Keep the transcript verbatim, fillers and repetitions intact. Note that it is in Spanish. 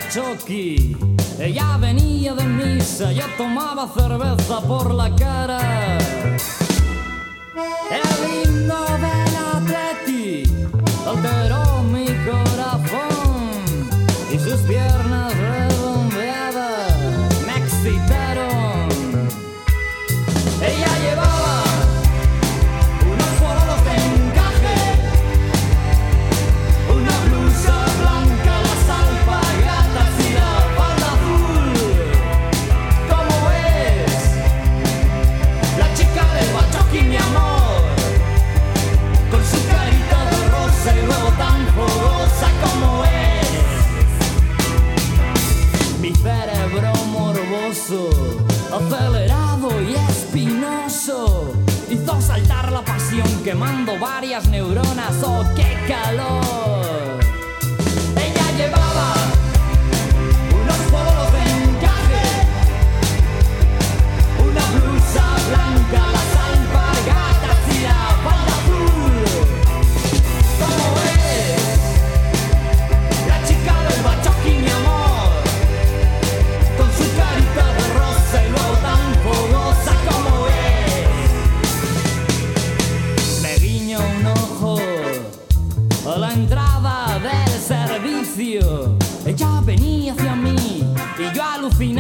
Bachoqui. Ella venía de misa, yo tomaba cerveza por la cara. El himno del Atleti alteró mi corazón y sus piernas redondeadas me excitaron. Ella llevaba unos pololos de encaje, una blusa blanca, las alpargatas y la falda azul. ¿Cómo es? La chica del Bachoqui, mi amor, con su carita de rosa y luego tan fogosa. ¿Cómo es? Mi cerebro morboso, acelerado y espinoso, hizo saltar la pasión quemando varias neuronas. ¡Oh, qué calor! Ella llevaba unos pololos de encaje, una blusa blanca, las alpargatas y la falda azul. ¿Cómo es? La chica del Bachoqui, mi amor, con su carita de rosa y luego tan fogosa. ¿Cómo es? Me guiño un ojo a la entrada del servicio. Ella venía hacia mí y yo alucinaba.